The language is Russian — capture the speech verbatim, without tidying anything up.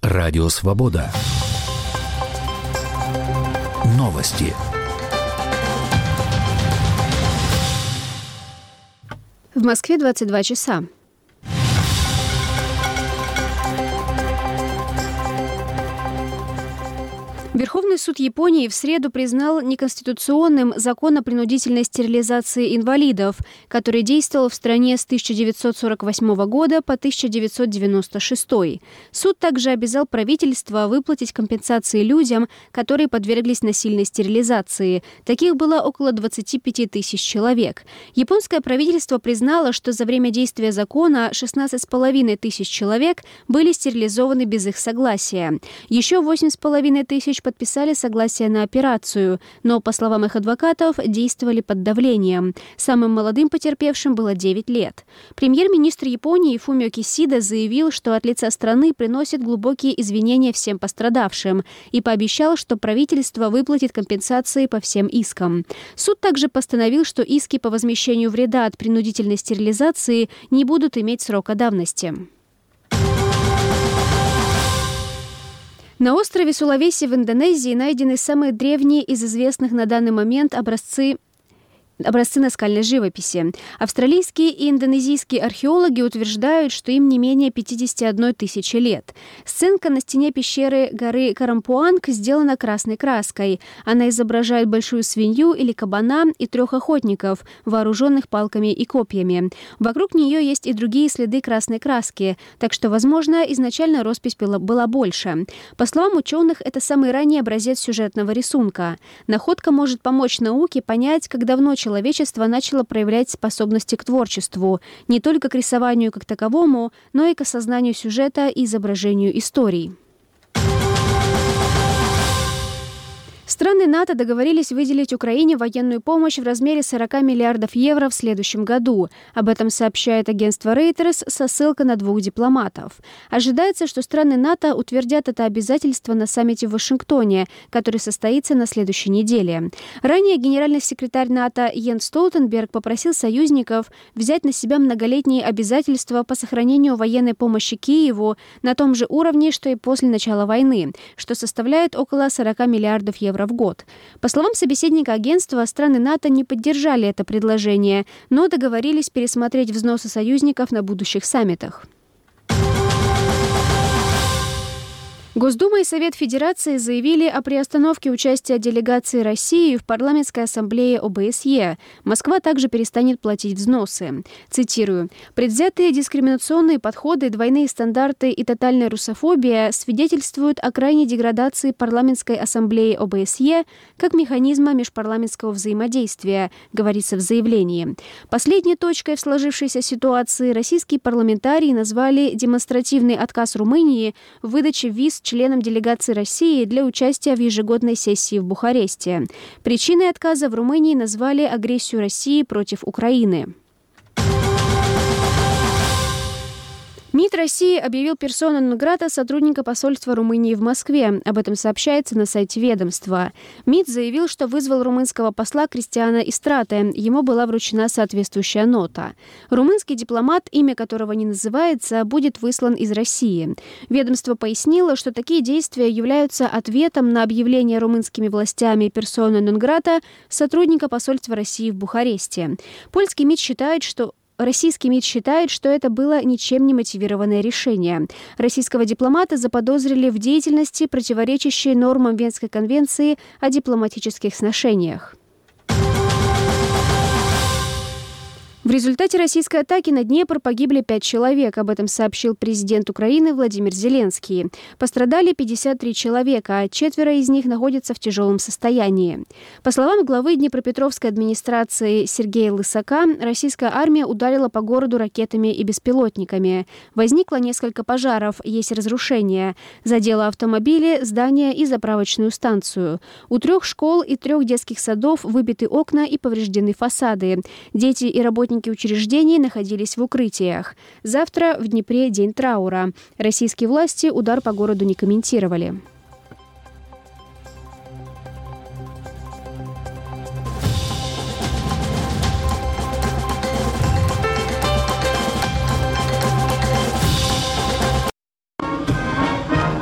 Радио Свобода. Новости. В Москве двадцать два часа. Верховный суд Японии в среду признал неконституционным закон о принудительной стерилизации инвалидов, который действовал в стране с тысяча девятьсот сорок восьмого года по тысяча девятьсот девяносто шестой. Суд также обязал правительство выплатить компенсации людям, которые подверглись насильной стерилизации. Таких было около двадцати пяти тысяч человек. Японское правительство признало, что за время действия закона шестнадцать с половиной тысяч человек были стерилизованы без их согласия. Еще восемь с половиной тысяч подписали согласие на операцию, но, по словам их адвокатов, действовали под давлением. Самым молодым потерпевшим было девять лет. Премьер-министр Японии Фумио Кисида заявил, что от лица страны приносит глубокие извинения всем пострадавшим и пообещал, что правительство выплатит компенсации по всем искам. Суд также постановил, что иски по возмещению вреда от принудительной стерилизации не будут иметь срока давности. На острове Сулавеси в Индонезии найдены самые древние из известных на данный момент образцы Образцы наскальной живописи. Австралийские и индонезийские археологи утверждают, что им не менее пятидесяти одной тысячи лет. Сценка на стене пещеры горы Карампуанг сделана красной краской. Она изображает большую свинью или кабана и трех охотников, вооруженных палками и копьями. Вокруг нее есть и другие следы красной краски, так что, возможно, изначально роспись была, была больше. По словам ученых, это самый ранний образец сюжетного рисунка. Находка может помочь науке понять, как давно человек Человечество начало проявлять способности к творчеству, не только к рисованию как таковому, но и к осознанию сюжета и изображению историй. Страны НАТО договорились выделить Украине военную помощь в размере сорока миллиардов евро в следующем году. Об этом сообщает агентство Reuters со ссылкой на двух дипломатов. Ожидается, что страны НАТО утвердят это обязательство на саммите в Вашингтоне, который состоится на следующей неделе. Ранее генеральный секретарь НАТО Йенс Столтенберг попросил союзников взять на себя многолетние обязательства по сохранению военной помощи Киеву на том же уровне, что и после начала войны, что составляет около сорока миллиардов евро в год. По словам собеседника агентства, страны НАТО не поддержали это предложение, но договорились пересмотреть взносы союзников на будущих саммитах. Госдума и Совет Федерации заявили о приостановке участия делегации России в парламентской ассамблее О Бэ Эс Е. Москва также перестанет платить взносы. Цитирую. «Предвзятые дискриминационные подходы, двойные стандарты и тотальная русофобия свидетельствуют о крайней деградации парламентской ассамблеи О Бэ Эс Е как механизма межпарламентского взаимодействия», говорится в заявлении. Последней точкой в сложившейся ситуации российские парламентарии назвали демонстративный отказ Румынии в выдаче виз членам делегации России для участия в ежегодной сессии в Бухаресте. Причиной отказа в Румынии назвали агрессию России против Украины. МИД России объявил персона нон-грата сотрудника посольства Румынии в Москве. Об этом сообщается на сайте ведомства. МИД заявил, что вызвал румынского посла Кристиана Истрате. Ему была вручена соответствующая нота. Румынский дипломат, имя которого не называется, будет выслан из России. Ведомство пояснило, что такие действия являются ответом на объявление румынскими властями персона нон-грата сотрудника посольства России в Бухаресте. Польский МИД считает, что Российский МИД считает, что это было ничем не мотивированное решение. Российского дипломата заподозрили в деятельности, противоречащей нормам Венской конвенции о дипломатических сношениях. В результате российской атаки на Днепр погибли пять человек. Об этом сообщил президент Украины Владимир Зеленский. Пострадали пятьдесят три человека, а четверо из них находятся в тяжелом состоянии. По словам главы Днепропетровской администрации Сергея Лысака, российская армия ударила по городу ракетами и беспилотниками. Возникло несколько пожаров, есть разрушения. Задело автомобили, здания и заправочную станцию. У трех школ и трех детских садов выбиты окна и повреждены фасады. Дети и работники учреждений находились в укрытиях. Завтра в Днепре день траура. Российские власти удар по городу не комментировали.